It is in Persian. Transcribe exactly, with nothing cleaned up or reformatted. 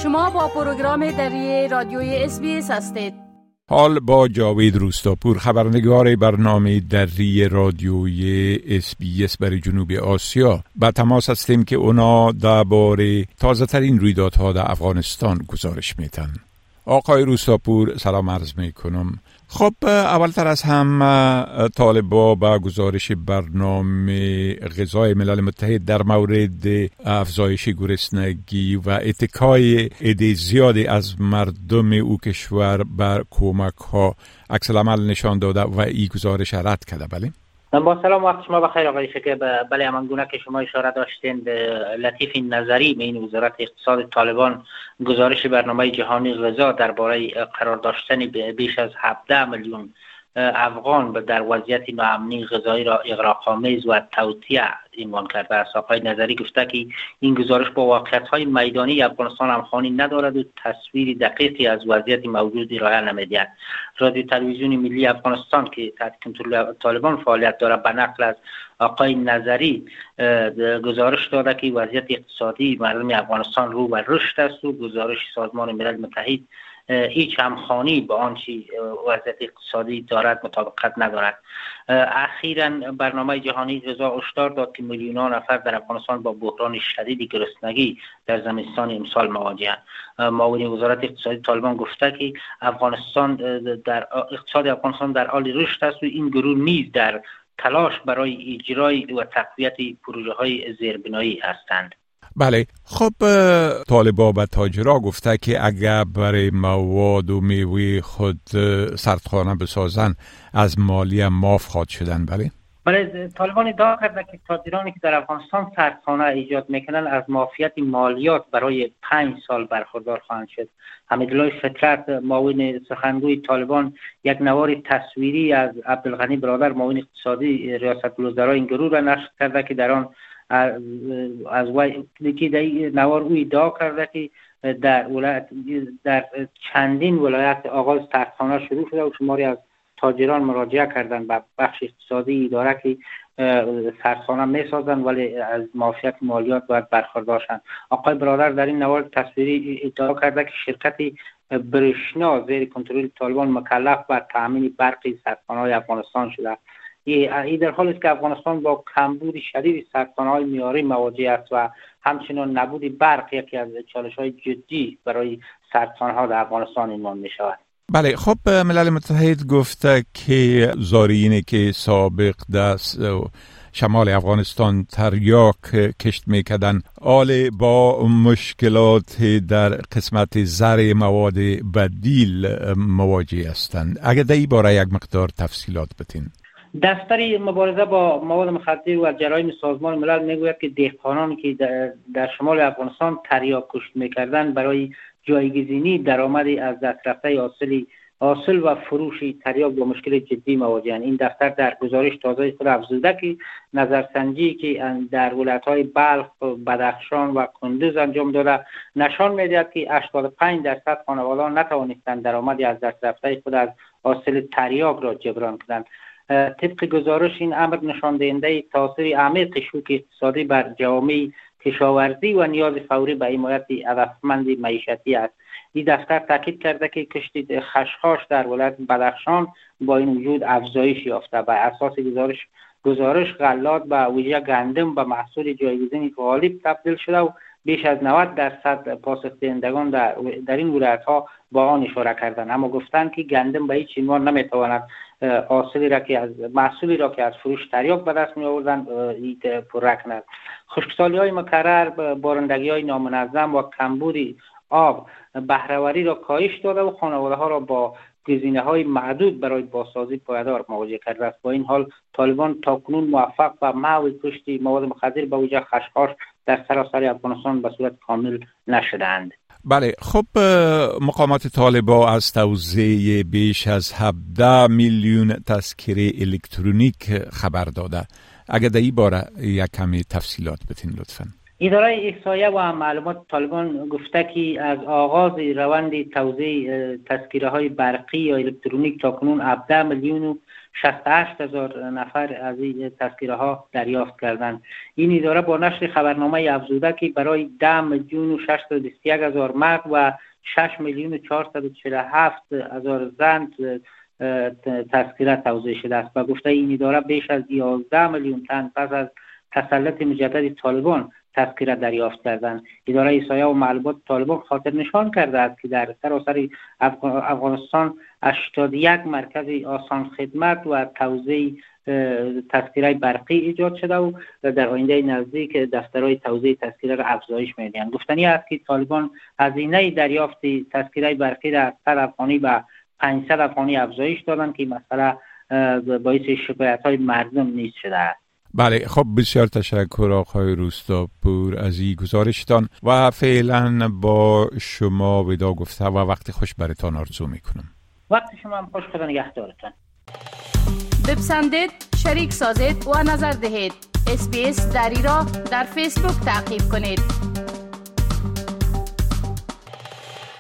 شما با پروگرام دری رادیوی اس بی اس هستید. حال با جاوید روستاپور، خبرنگار برنامه دری رادیوی اس بی اس برای جنوب آسیا، با تماس هستیم که اونا درباره تازه ترین رویدادها در افغانستان گزارش میتن. آقای روستاپور سلام عرض میکنم. خب اولتر از هم طالبا با گزارش برنامه غذای ملل متحد در مورد افزایش گرسنگی و اتکای عده زیادی از مردم او کشور بر کمک ها عکس العمل نشان داده و این گزارش رد کرده. بله با سلام، وقت شما بخیر آقای شکیب. بله همانگونه که شما اشاره داشتین، لطیف نظری این وزارت اقتصاد طالبان گزارش برنامه جهانی غذا درباره قرار داشتن بیش از هفده میلیون افغان در وضعیت ناامنی غذایی را اغراق‌آمیز و توطئه عنوان کرده است. آقای نظری گفته که این گزارش با واقعیت‌های میدانی افغانستان همخوانی ندارد و تصویر دقیقی از وضعیت موجود ارائه نمی‌دهد. رادیو تلویزیون ملی افغانستان که تحت کنترل طالبان فعالیت دارد به نقل از آقای نظری گزارش داده که وضعیت اقتصادی مردم افغانستان رو به رشد است و گزارش سازمان ملل متحد هیچ همخوانی با آنچه وضعیت اقتصادی دارد مطابقت ندارد. اخیراً برنامه جهانی غذا هشدار داد که میلیون‌ها نفر در افغانستان با بحران شدید گرسنگی در زمستان امسال مواجهند. معاون وزارت اقتصادی طالبان گفته که افغانستان در اقتصاد افغانستان در حال رشد است و این گروه نیز در تلاش برای اجرای و تقویت پروژه‌های زیربنایی هستند. بله، خب طالبا به تاجرها گفته که اگر برای مواد و میوه خود سردخانه بسازن از مالیه معاف خواهد شدن. بله بله، طالبان ادعا کرده که تاجرانی که در افغانستان سردخانه ایجاد میکنن از معافیت مالیات برای پنج سال برخوردار خواهند شد. حمیدالله فطرت، معاون سخنگوی طالبان، یک نوار تصویری از عبدالغنی برادر، معاون اقتصادی ریاست الوزراء این گروه را نشر کرده که در آن از از وی که نوار او ادعا کرده که در ولایت در چندین ولایت آغاز سردخانه شروع شده و شماری از تاجران مراجعه کردن به بخش اقتصادی اداره که سردخانه میسازن ولی از معافیت مالیات باید برخوردار شن. آقای برادر در این نوار تصویری ادعا کرده که شرکت برشنا زیر کنترل طالبان مکلف به تامین برق سردخانه‌های افغانستان شده. این در حالی است که افغانستان با کمبود شدید سردخانه‌های معیاری مواجه است و همچنین نبود برق یکی از چالش‌های جدی برای سردخانه‌ها در افغانستان عنوان می‌شود. بله، خب ملل متحد گفته که زائرینی که سابق در شمال افغانستان تریاک کشت میکردن حال با مشکلات در قسمت زر مواد بدیل مواجه هستند. اگر در این باره یک مقدار تفصیلات بتین. دفتر مبارزه با مواد مخدر و جرایم سازمان ملل میگوید که دهقانانی که در, در شمال افغانستان تریاک کشت میکردن برای جایگزینی درآمدی از دست رفته حاصل حاصل و فروش تریاک با مشکل جدی مواجهند. این دفتر در گزارش تازه خود افزوده که نظرسنجی که در ولایت‌های بلخ، بدخشان و کندوز انجام داده نشان می‌دهد که هشتاد و پنج درصد خانواده‌ها نتوانستند درآمدی از دست رفته خود از حاصل تریاک را جبران کنند. طبق گزارش این امر نشان دهنده تاثیر عمیق شوک اقتصادی بر جوامع کشاورزی و نیاز فوری به حمایت هدفمند معیشتی است. این دفتر تاکید کرده که کشت خشخاش در ولایت بدخشان با این وجود افزایش یافته. بر اساس گزارش گزارش غلات به ویژه گندم به محصول جایگزینی غالب تبدیل شده و بیش از نود درصد پاسخ دهندگان در, در این ولایت‌ها با آن اشاره کردند، اما گفتند که گندم به هیچ عنوان نمیتواند حاصلی را که از محصولی را که از فروش تریاک به دست می آوردند پره کند. خشکسالی‌های مکرر، بارندگی‌های نامنظم و کمبود آب بهره‌وری را کاهش داده و خانواده‌ها را با گزینه‌های معدود برای بازسازی پایدار مواجه کرده است. با این حال طالبان تاکنون موفق به محو کشت مواد مخدر به وجه خشخاش در سراسر افغانستان به صورت کامل نشدند. بله، خب مقامات طالبان از توزیع بیش از هفده میلیون تذکره الکترونیک خبر داده. اگر در این باره یک کمی تفصیلات بتین لطفاً. اداره احصایه و معلومات طالبان گفته که از آغاز روند توزیع تذکره های برقی یا الکترونیک تاکنون هفده میلیون و شصت و هشت هزار نفر از این تذکره ها دریافت کردند. این اداره با نشر خبرنامه افزوده که برای ده میلیون و ششصد و بیست و یک هزار مرد و شش میلیون و چهارصد و چهل و هفت هزار زن تذکره توزیع شده است و گفته این اداره بیش از یازده میلیون تن پس از تسلط مجدد طالبان تذکره دریافت کردند. اداره احصایه و معلومات طالبان خاطر نشان کرده است که در سراسر افغانستان هشتاد و یک مرکز آسان خدمت و توزیع تذکره برقی ایجاد شده و در آینده نزدیک دفترهای توزیع تذکره را افزایش می‌دهند. گفتنی است که طالبان هزینه دریافت تذکره برقی را صد افغانی به پانصد افغانی افزایش دادند که مسئله باعث شکایت‌های مردم نیز شده است. بله، خب بسیار تشکر آقای روستاپور از این گزارشتان و فعلا با شما ودا گفته و وقت خوش براتان آرزو میکنم. وقت شما هم خوش، خدا نگهدارتان. بپسندید، شریک سازید و نظر دهید. اس بی اس دری را در فیسبوک تعقیب کنید.